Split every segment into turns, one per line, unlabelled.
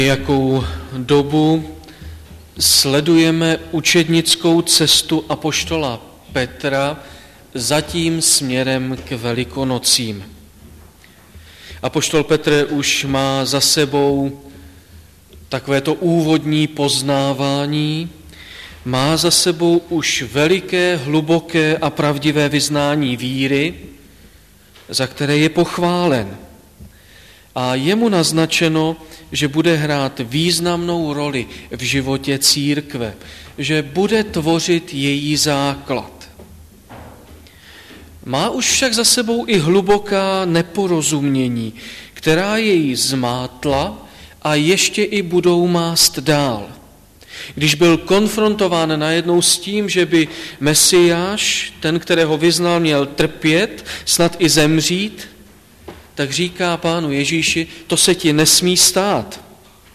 Jakou dobu sledujeme učednickou cestu apoštola Petra zatím směrem k Velikonocím. Apoštol Petr už má za sebou takovéto úvodní poznávání, má za sebou už veliké, hluboké a pravdivé vyznání víry, za které je pochválen. A je mu naznačeno, že bude hrát významnou roli v životě církve, že bude tvořit její základ. Má už však za sebou i hluboká neporozumění, která jej zmátla a ještě i budou mást dál. Když byl konfrontován najednou s tím, že by Mesiáš, ten, kterého vyznal, měl trpět, snad i zemřít, tak říká Pánu Ježíši, to se ti nesmí stát.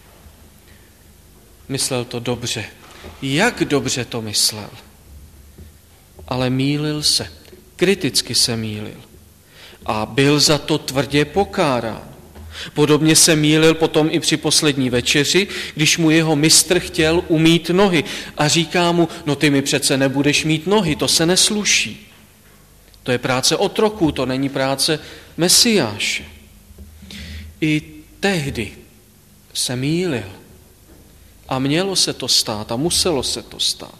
Myslel to dobře. Jak dobře to myslel? Ale mýlil se. Kriticky se mýlil. A byl za to tvrdě pokárán. Podobně se mýlil potom i při poslední večeři, když mu jeho mistr chtěl umýt nohy a říká mu, no ty mi přece nebudeš mít nohy, to se nesluší. To je práce otroků, to není práce Mesiáše. I tehdy se mýlil. A mělo se to stát a muselo se to stát.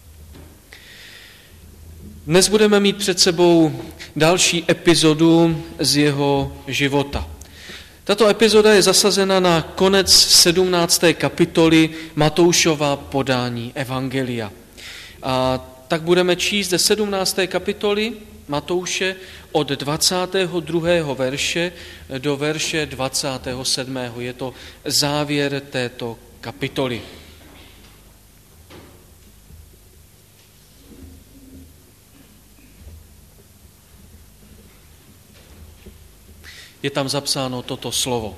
Dnes budeme mít před sebou další epizodu z jeho života. Tato epizoda je zasazena na konec 17. kapitoly Matoušova podání Evangelia. A tak budeme číst ze 17. kapitoly Matouše od 22. verše do verše 27. Je to závěr této kapitoly. Je tam zapsáno toto slovo.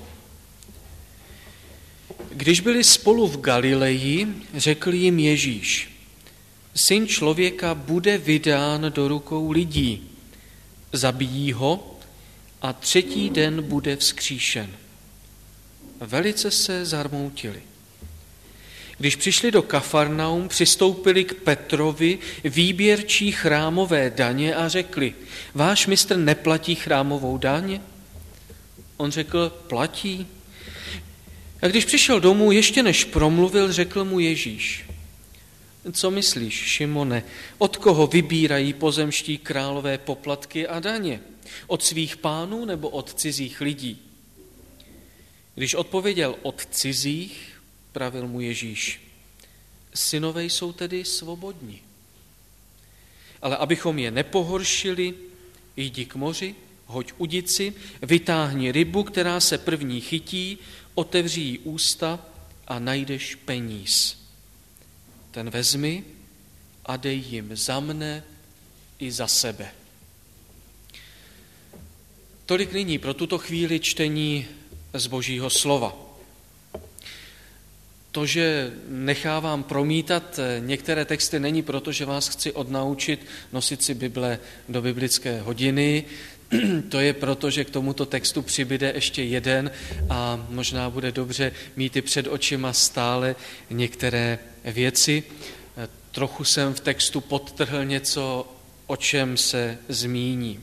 Když byli spolu v Galileji, řekl jim Ježíš, Syn člověka bude vydán do rukou lidí, zabijí ho a třetí den bude vzkříšen. Velice se zarmoutili. Když přišli do Kafarnaum, přistoupili k Petrovi výběrčí chrámové daně a řekli, váš mistr neplatí chrámovou daň? On řekl, platí. A když přišel domů, ještě než promluvil, řekl mu Ježíš, co myslíš, Šimone, od koho vybírají pozemští králové poplatky a daně? Od svých pánů nebo od cizích lidí? Když odpověděl od cizích, pravil mu Ježíš, synové jsou tedy svobodní. Ale abychom je nepohoršili, jdi k moři, hoď udici, vytáhni rybu, která se první chytí, otevři jí ústa a najdeš peníz. Ten vezmi a dej jim za mne i za sebe. Tolik nyní pro tuto chvíli čtení z Božího slova. To, že nechávám promítat některé texty, není proto, že vás chci odnaučit nosit si Bible do biblické hodiny. To je proto, že k tomuto textu přibyde ještě jeden a možná bude dobře mít i před očima stále některé věci. Trochu jsem v textu podtrhl něco, o čem se zmíním.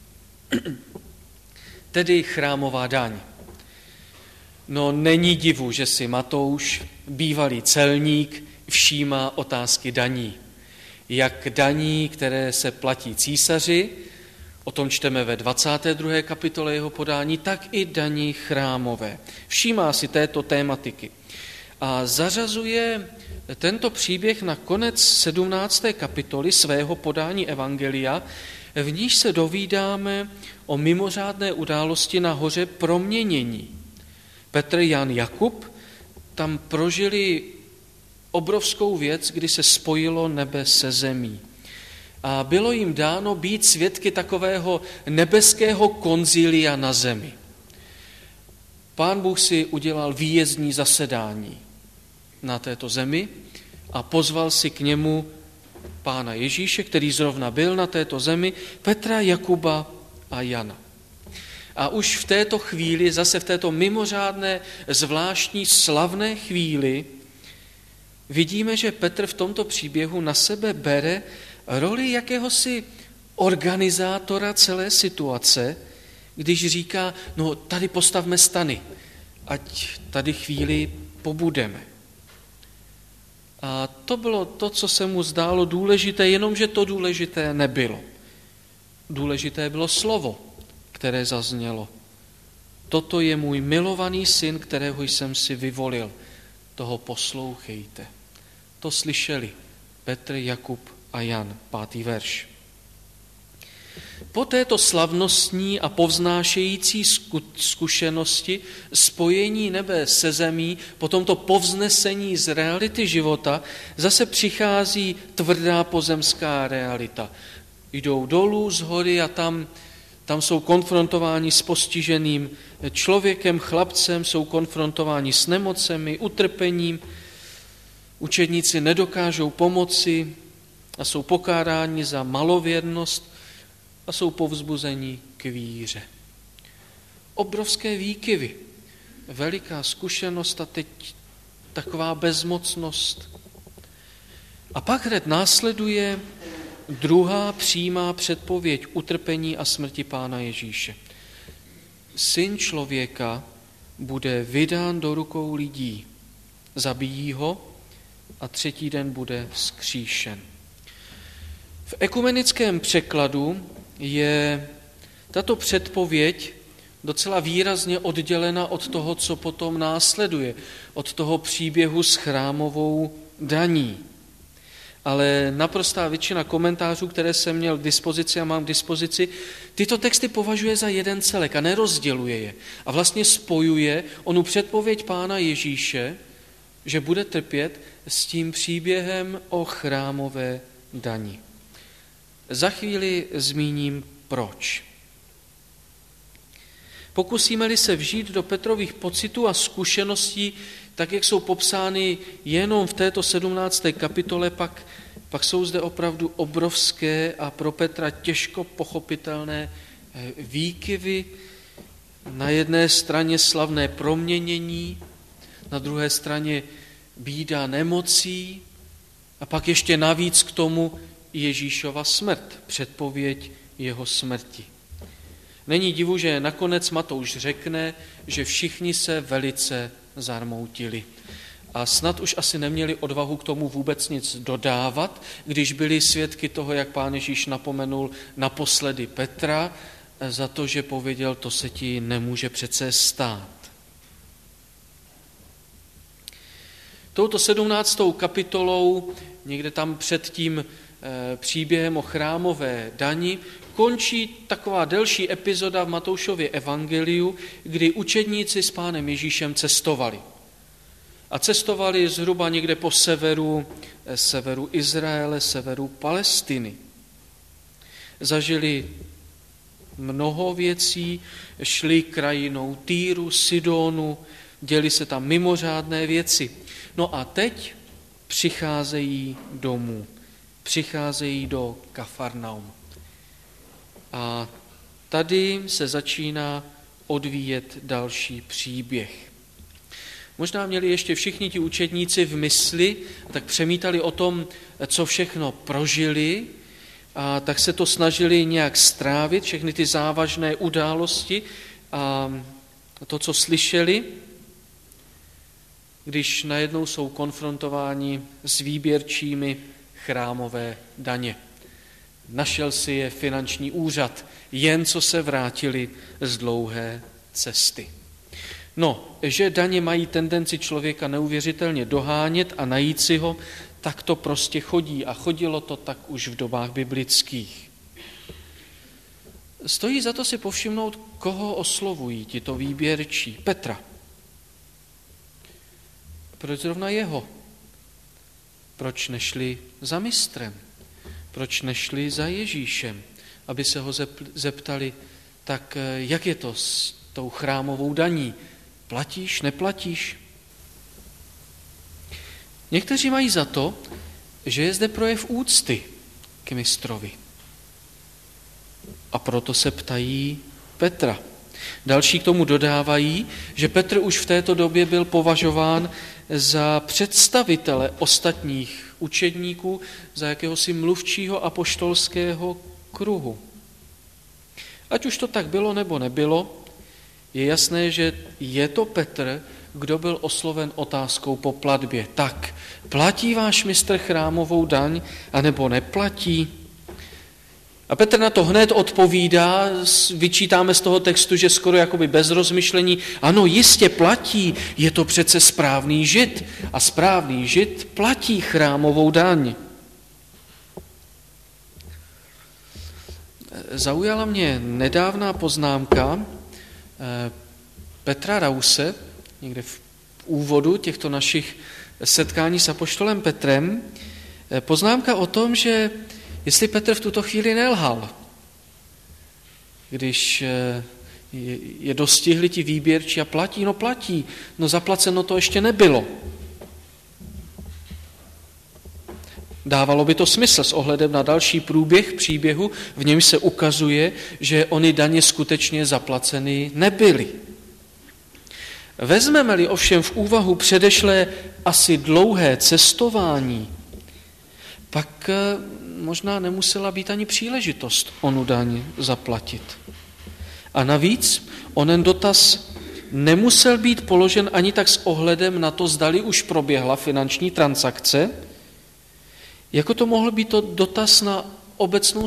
Tedy chrámová daň. No není divu, že si Matouš, bývalý celník, všímá otázky daní. Jak daní, které se platí císaři, o tom čteme ve 22. kapitole jeho podání, tak i daní chrámové. Všímá si této tématiky a zařazuje tento příběh na konec 17. kapitoly svého podání Evangelia, v níž se dovídáme o mimořádné události na hoře Proměnění. Petr, Jan, Jakub tam prožili obrovskou věc, kdy se spojilo nebe se zemí. A bylo jim dáno být svědky takového nebeského konzilia na zemi. Pán Bůh si udělal výjezdní zasedání na této zemi a pozval si k němu Pána Ježíše, který zrovna byl na této zemi, Petra, Jakuba a Jana. A už v této chvíli, zase v této mimořádné, zvláštní, slavné chvíli, vidíme, že Petr v tomto příběhu na sebe bere roli jakéhosi organizátora celé situace, když říká, no tady postavme stany, ať tady chvíli pobudeme. A to bylo to, co se mu zdálo důležité, jenomže to důležité nebylo. Důležité bylo slovo, které zaznělo. Toto je můj milovaný syn, kterého jsem si vyvolil. Toho poslouchejte. To slyšeli Petr, Jakub a Jan, 5. verš. Po této slavnostní a povznášející zkušenosti spojení nebe se zemí, po tomto povznesení z reality života, zase přichází tvrdá pozemská realita. Jdou dolů z hory a tam jsou konfrontováni s postiženým člověkem, chlapcem, jsou konfrontováni s nemocemi, utrpením. Učedníci nedokážou pomoci a jsou pokáráni za malověrnost a jsou povzbuzeni k víře. Obrovské výkyvy, veliká zkušenost a teď taková bezmocnost. A pak hned následuje druhá přímá předpověď utrpení a smrti Pána Ježíše. Syn člověka bude vydán do rukou lidí, zabijí ho a 3. den bude vzkříšen. V ekumenickém překladu je tato předpověď docela výrazně oddělena od toho, co potom následuje, od toho příběhu s chrámovou daní. Ale naprostá většina komentářů, které jsem měl k dispozici a mám k dispozici, tyto texty považuje za jeden celek a nerozděluje je. A vlastně spojuje onu předpověď Pána Ježíše, že bude trpět, s tím příběhem o chrámové dani. Za chvíli zmíním proč. Pokusíme-li se vžít do Petrových pocitů a zkušeností, tak jak jsou popsány jenom v této 17. kapitole, pak jsou zde opravdu obrovské a pro Petra těžko pochopitelné výkyvy. Na jedné straně slavné proměnění, na druhé straně bída nemocí a pak ještě navíc k tomu Ježíšova smrt, předpověď jeho smrti. Není divu, že nakonec Matouš řekne, že všichni se velice zarmoutili. A snad už asi neměli odvahu k tomu vůbec nic dodávat, když byli svědky toho, jak Pán Ježíš napomenul naposledy Petra za to, že pověděl, to se ti nemůže přece stát. Touto 17. kapitolou, někde tam před tím příběhem o chrámové dani, končí taková delší epizoda v Matoušově evangeliu, kdy učedníci s Pánem Ježíšem cestovali. A cestovali zhruba někde po severu Izraele, severu Palestiny. Zažili mnoho věcí, šli krajinou Týru, Sidonu, děli se tam mimořádné věci. No a teď přicházejí domů, přicházejí do Kafarnaum. A tady se začíná odvíjet další příběh. Možná měli ještě všichni ti učedníci v mysli, tak přemítali o tom, co všechno prožili, a tak se to snažili nějak strávit, všechny ty závažné události a to, co slyšeli, když najednou jsou konfrontováni s výběrčími chrámové daně. Našel si je finanční úřad, jen co se vrátili z dlouhé cesty. No, že daně mají tendenci člověka neuvěřitelně dohánět a najít si ho, tak to prostě chodí a chodilo to tak už v dobách biblických. Stojí za to si povšimnout, koho oslovují tito výběrčí. Petra. Proč zrovna jeho? Proč nešli za mistrem? Proč nešli za Ježíšem? Aby se ho zeptali, tak jak je to s tou chrámovou daní? Platíš, neplatíš? Někteří mají za to, že je zde projev úcty k mistrovi. A proto se ptají Petra. Další k tomu dodávají, že Petr už v této době byl považován za představitele ostatních učedníků, za jakéhosi mluvčího apoštolského kruhu. Ať už to tak bylo nebo nebylo, je jasné, že je to Petr, kdo byl osloven otázkou po platbě. Tak, platí váš mistr chrámovou daň, anebo neplatí? A Petr na to hned odpovídá, vyčítáme z toho textu, že skoro jakoby bez rozmyšlení, ano, jistě platí, je to přece správný žid a správný žid platí chrámovou daň. Zaujala mě nedávná poznámka Petra Rause, někde v úvodu těchto našich setkání s apoštolem Petrem, poznámka o tom, že jestli Petr v tuto chvíli nelhal, když je dostihli ti výběrči a platí, no zaplaceno to ještě nebylo. Dávalo by to smysl s ohledem na další průběh příběhu, v němž se ukazuje, že ony daně skutečně zaplaceny nebyly. Vezmeme-li ovšem v úvahu předešlé asi dlouhé cestování, pak možná nemusela být ani příležitost onu daň zaplatit. A navíc onen dotaz nemusel být položen ani tak s ohledem na to, zdali už proběhla finanční transakce, jako to mohl být to dotaz na obecnou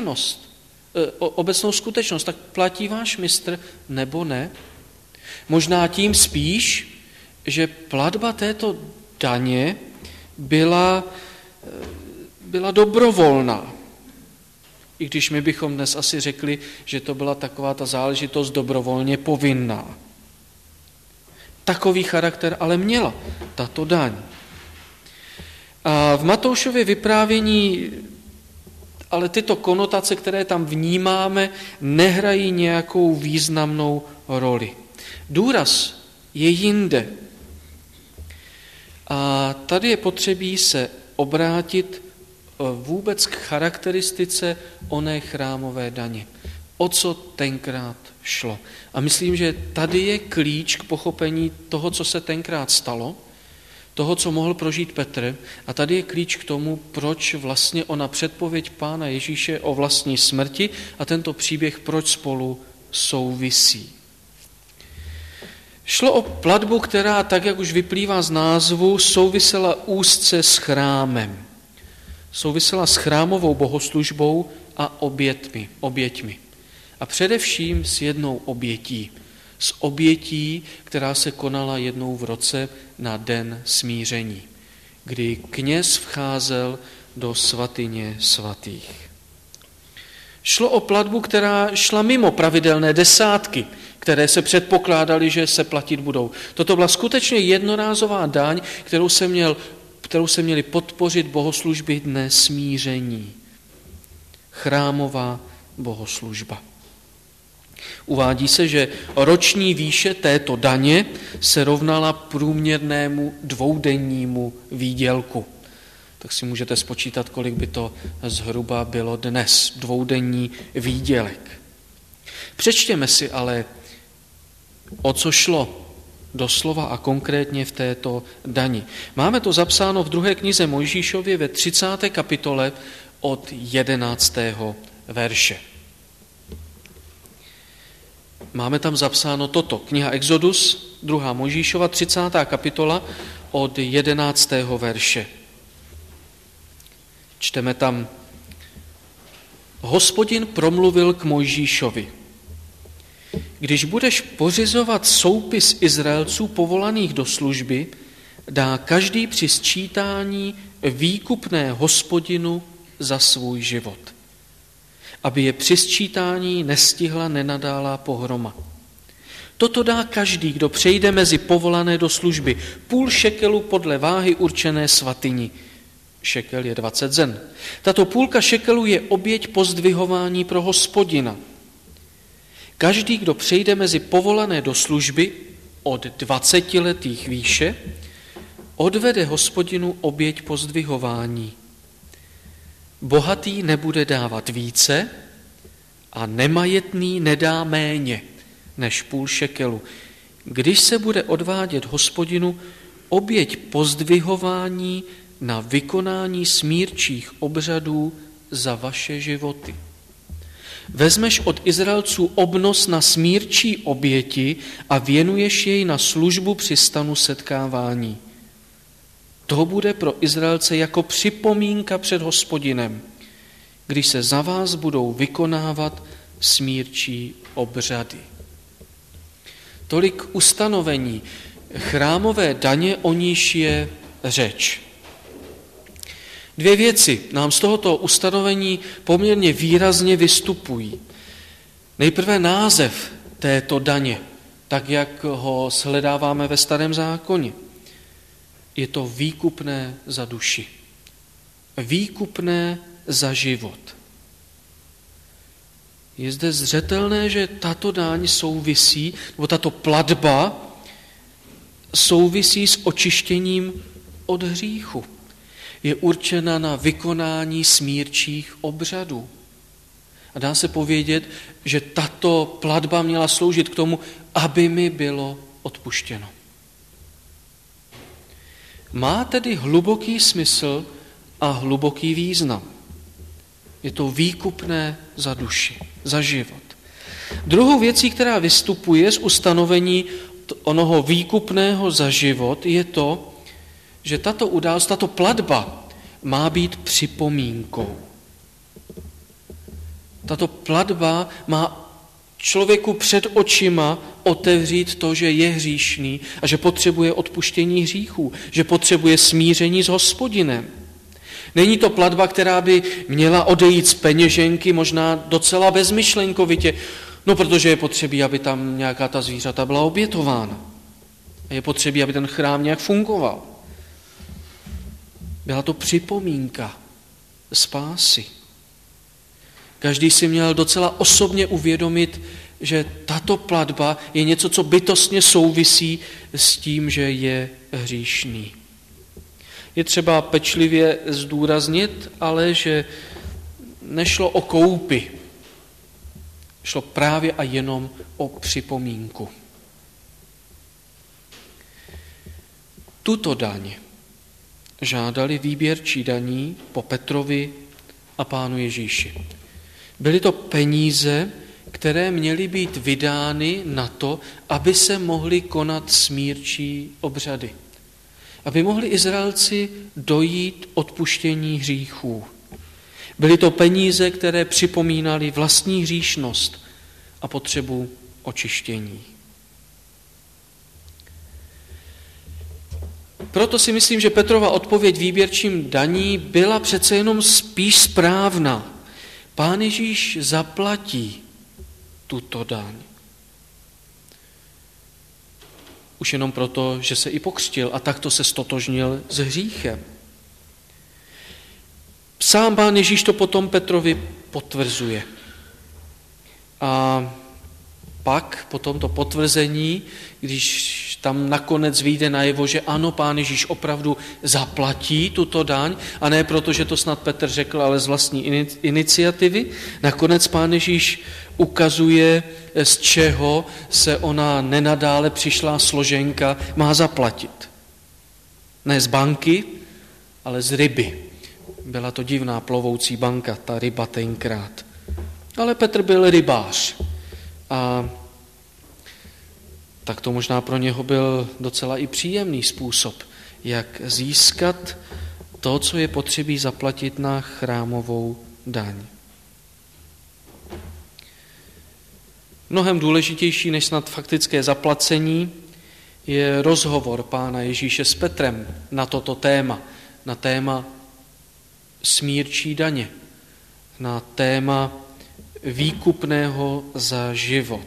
skutečnost. Tak platí váš mistr nebo ne? Možná tím spíš, že platba této daně byla dobrovolná. I když my bychom dnes asi řekli, že to byla taková ta záležitost dobrovolně povinná. Takový charakter ale měla tato daň. A v Matoušově vyprávění ale tyto konotace, které tam vnímáme, nehrají nějakou významnou roli. Důraz je jinde. A tady je potřebí se obrátit vůbec k charakteristice oné chrámové daně. O co tenkrát šlo. A myslím, že tady je klíč k pochopení toho, co se tenkrát stalo, toho, co mohl prožít Petr. A tady je klíč k tomu, proč vlastně ona předpověď Pána Ježíše o vlastní smrti a tento příběh proč spolu souvisí. Šlo o platbu, která, tak jak už vyplývá z názvu, souvisela úzce s chrámem. Souvisela s chrámovou bohoslužbou a oběťmi. A především s jednou obětí. S obětí, která se konala jednou v roce na den smíření, kdy kněz vcházel do svatyně svatých. Šlo o platbu, která šla mimo pravidelné desátky, které se předpokládaly, že se platit budou. Toto byla skutečně jednorázová daň, kterou se měly podpořit bohoslužby dne smíření. Chrámová bohoslužba. Uvádí se, že roční výše této daně se rovnala průměrnému dvoudennímu výdělku. Tak si můžete spočítat, kolik by to zhruba bylo dnes, dvoudenní výdělek. Přečtěme si ale, o co šlo doslova a konkrétně v této dani. Máme to zapsáno v 2. knize Mojžíšově ve 30. kapitole od 11. verše. Máme tam zapsáno toto. Kniha Exodus, 2. Mojžíšova, 30. kapitola od 11. verše. Čteme tam: Hospodin promluvil k Mojžíšovi: Když budeš pořizovat soupis Izraelců povolaných do služby, dá každý při sčítání výkupné Hospodinu za svůj život, aby je při sčítání nestihla nenadálá pohroma. Toto dá každý, kdo přejde mezi povolané do služby, 0,5 šekelu podle váhy určené svatyni. Šekel je 20 zen. Tato 0,5 šekelu je oběť pozdvihování pro Hospodina. Každý, kdo přejde mezi povolané do služby od 20 letých výše, odvede Hospodinu oběť pozdvihování. Bohatý nebude dávat více a nemajetný nedá méně, než 0,5 šekelu, když se bude odvádět Hospodinu oběť pozdvihování na vykonání smírčích obřadů za vaše životy. Vezmeš od Izraelců obnos na smírčí oběti a věnuješ jej na službu při stanu setkávání. To bude pro Izraelce jako připomínka před Hospodinem, když se za vás budou vykonávat smírčí obřady. Tolik ustanovení chrámové daně, o níž je řeč. 2 věci nám z tohoto ustanovení poměrně výrazně vystupují. Nejprve název této daně, tak jak ho shledáváme ve Starém zákoně. Je to výkupné za duši. Výkupné za život. Je zde zřetelné, že tato daň souvisí, nebo tato platba souvisí s očištěním od hříchu. Je určena na vykonání smírčích obřadů. A dá se povědět, že tato platba měla sloužit k tomu, aby mi bylo odpuštěno. Má tedy hluboký smysl a hluboký význam. Je to výkupné za duši, za život. Druhou věcí, která vystupuje z ustanovení onoho výkupného za život, je to, že tato událost, tato platba má být připomínkou. Tato platba má člověku před očima otevřít to, že je hříšný a že potřebuje odpuštění hříchů, že potřebuje smíření s Hospodinem. Není to platba, která by měla odejít z peněženky, možná docela bezmyšlenkovitě, no protože je potřebí, aby tam nějaká ta zvířata byla obětována. A je potřebí, aby ten chrám nějak fungoval. Byla to připomínka spásy. Každý si měl docela osobně uvědomit, že tato platba je něco, co bytostně souvisí s tím, že je hříšný. Je třeba pečlivě zdůraznit, ale že nešlo o koupi. Šlo právě a jenom o připomínku. Tuto daň žádali výběrčí daní po Petrovi a Pánu Ježíši. Byly to peníze, které měly být vydány na to, aby se mohly konat smírčí obřady. Aby mohli Izraelci dojít odpuštění hříchů. Byly to peníze, které připomínaly vlastní hříšnost a potřebu očištění. Proto si myslím, že Petrova odpověď výběrčím daní byla přece jenom spíš správná. Pán Ježíš zaplatí tuto daň. Už jenom proto, že se i pokřtil a takto se stotožnil s hříchem. Sám Pán Ježíš to potom Petrovi potvrzuje. A pak po tomto potvrzení, když tam nakonec vyjde najevo, že ano, Pán Ježíš opravdu zaplatí tuto daň, a ne proto, že to snad Petr řekl, ale z vlastní iniciativy, nakonec Pán Ježíš ukazuje, z čeho se ona nenadále přišlá složenka má zaplatit. Ne z banky, ale z ryby. Byla to divná plovoucí banka, ta ryba tenkrát. Ale Petr byl rybář. A tak to možná pro něho byl docela i příjemný způsob, jak získat to, co je potřebí zaplatit na chrámovou daň. Mnohem důležitější než snad faktické zaplacení je rozhovor Pána Ježíše s Petrem na toto téma, na téma smírčí daně, na téma výkupného za život.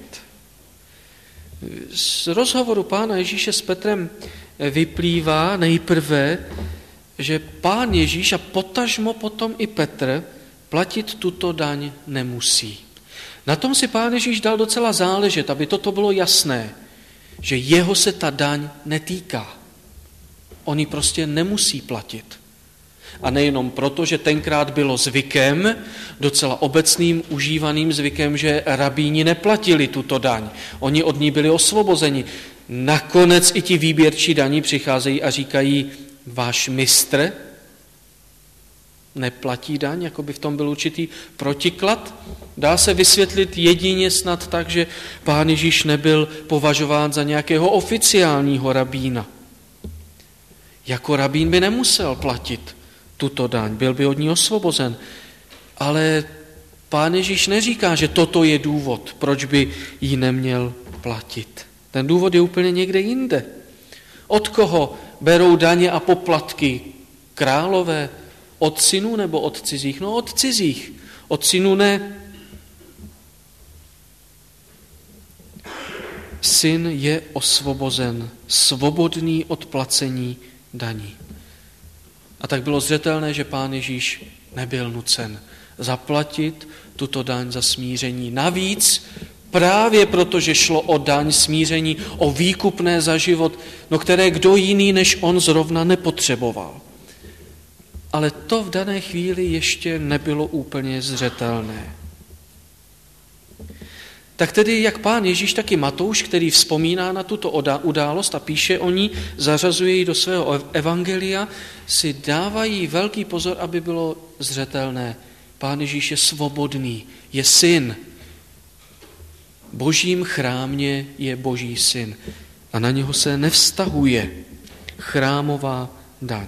Z rozhovoru Pána Ježíše s Petrem vyplývá nejprve, že Pán Ježíš a potažmo potom i Petr platit tuto daň nemusí. Na tom si Pán Ježíš dal docela záležet, aby toto bylo jasné, že jeho se ta daň netýká. On ji prostě nemusí platit. A nejenom proto, že tenkrát bylo zvykem, docela obecným užívaným zvykem, že rabíni neplatili tuto daň. Oni od ní byli osvobozeni. Nakonec i ti výběrčí daní přicházejí a říkají, váš mistr neplatí daň, jako by v tom byl určitý protiklad. Dá se vysvětlit jedině snad tak, že Pán Ježíš nebyl považován za nějakého oficiálního rabína. Jako rabín by nemusel platit tuto daň, byl by od ní osvobozen. Ale Pán Ježíš neříká, že toto je důvod, proč by ji neměl platit. Ten důvod je úplně někde jinde. Od koho berou daně a poplatky? Králové? Od synů nebo od cizích? No od cizích. Od synů ne. Syn je osvobozen, svobodný od placení daní. A tak bylo zřetelné, že Pán Ježíš nebyl nucen zaplatit tuto daň za smíření. Navíc právě proto, že šlo o daň smíření, o výkupné za život, no které kdo jiný než on zrovna nepotřeboval. Ale to v dané chvíli ještě nebylo úplně zřetelné. Tak tedy jak Pán Ježíš, tak i Matouš, který vzpomíná na tuto událost a píše o ní, zařazuje ji do svého evangelia, si dávají velký pozor, aby bylo zřetelné. Pán Ježíš je svobodný, je syn. Božím chrámě je Boží syn a na něho se nevztahuje chrámová daň.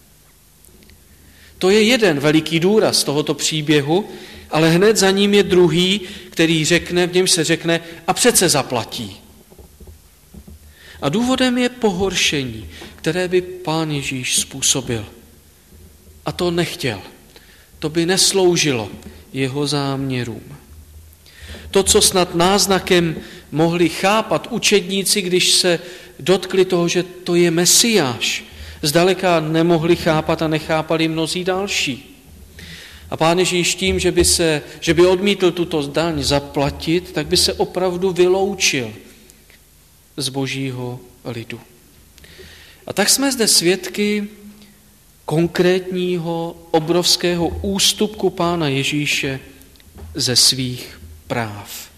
To je jeden veliký důraz tohoto příběhu, ale hned za ním je druhý, který řekne, v něm se řekne, a přece zaplatí. A důvodem je pohoršení, které by Pán Ježíš způsobil. A to nechtěl. To by nesloužilo jeho záměrům. To, co snad náznakem mohli chápat učedníci, když se dotkli toho, že to je Mesiáš, zdaleka nemohli chápat a nechápali mnozí další. A Pán Ježíš tím, že by odmítl tuto daň zaplatit, tak by se opravdu vyloučil z Božího lidu. A tak jsme zde svědky konkrétního obrovského ústupku Pána Ježíše ze svých práv.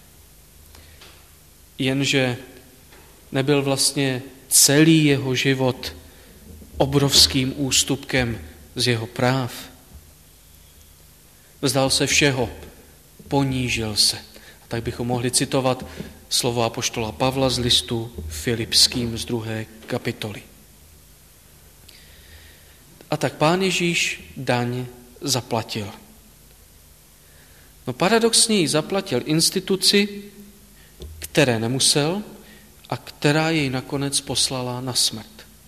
Jenže nebyl vlastně celý jeho život obrovským ústupkem z jeho práv. Vzdal se všeho, ponížil se. A tak bychom mohli citovat slova apoštola Pavla z listu Filipským z 2. kapitoly. A tak Pán Ježíš daň zaplatil. No paradoxně ji zaplatil instituci, které nemusel a která jej nakonec poslala na smrt.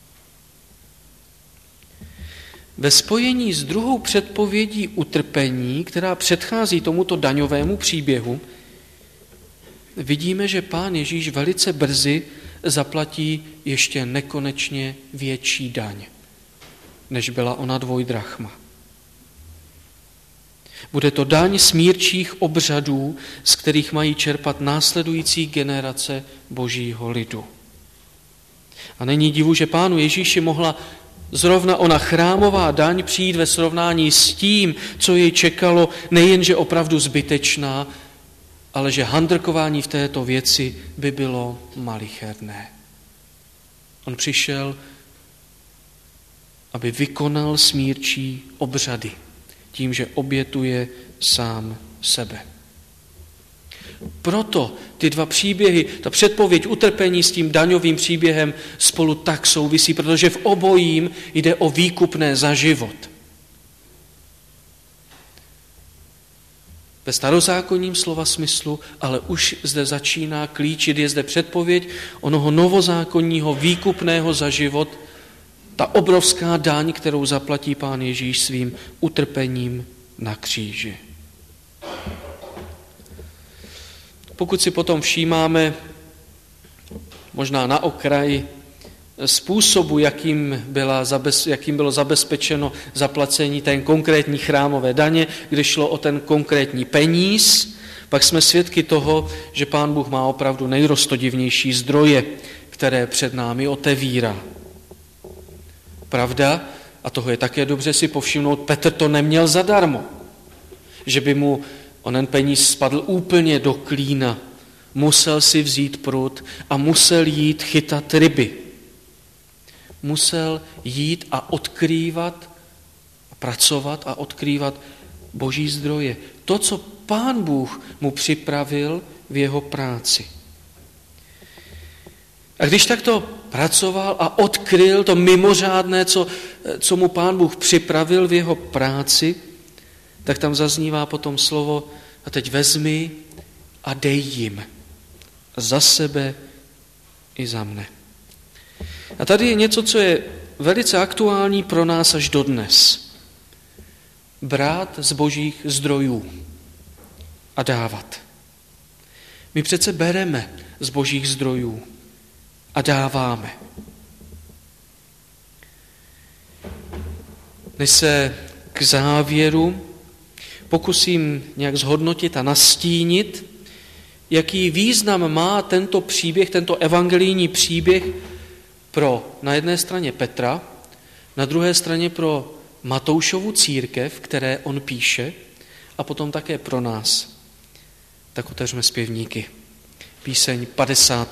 Ve spojení s druhou předpovědí utrpení, která předchází tomuto daňovému příběhu, vidíme, že Pán Ježíš velice brzy zaplatí ještě nekonečně větší daň, než byla ona 2 drachma. Bude to daň smírčích obřadů, z kterých mají čerpat následující generace Božího lidu. A není divu, že Pánu Ježíši mohla zrovna ona chrámová daň přijít ve srovnání s tím, co jej čekalo, nejenže opravdu zbytečná, ale že handrkování v této věci by bylo malicherné. On přišel, aby vykonal smírčí obřady tím, že obětuje sám sebe. Proto ty dva příběhy, ta předpověď utrpení s tím daňovým příběhem spolu tak souvisí, protože v obojím jde o výkupné za život. Ve starozákonním slova smyslu, ale už zde začíná klíčit, je zde předpověď onoho novozákonního výkupného za život, ta obrovská daň, kterou zaplatí Pán Ježíš svým utrpením na kříži. Pokud si potom všímáme možná na okraj způsobu, jakým bylo zabezpečeno zaplacení té konkrétní chrámové daně, kde šlo o ten konkrétní peníz, pak jsme svědky toho, že Pán Bůh má opravdu nejroztodivnější zdroje, které před námi otevírá. Pravda, a toho je také dobře si povšimnout, Petr to neměl zadarmo, že by mu onen peníz spadl úplně do klína. Musel si vzít prut a musel jít chytat ryby. Musel jít a odkrývat, pracovat a odkrývat Boží zdroje. To, co Pán Bůh mu připravil v jeho práci. A když takto pracoval a odkryl to mimořádné, co mu Pán Bůh připravil v jeho práci, tak tam zaznívá potom slovo a teď vezmi a dej jim za sebe i za mne. A tady je něco, co je velice aktuální pro nás až dodnes. Brát z Božích zdrojů a dávat. My přece bereme z Božích zdrojů a dáváme. Než se k závěru pokusím nějak zhodnotit a nastínit, jaký význam má tento příběh, tento evangelijní příběh pro na jedné straně Petra, na druhé straně pro Matoušovu církev, které on píše, a potom také pro nás. Tak otevřeme zpěvníky. Píseň 50.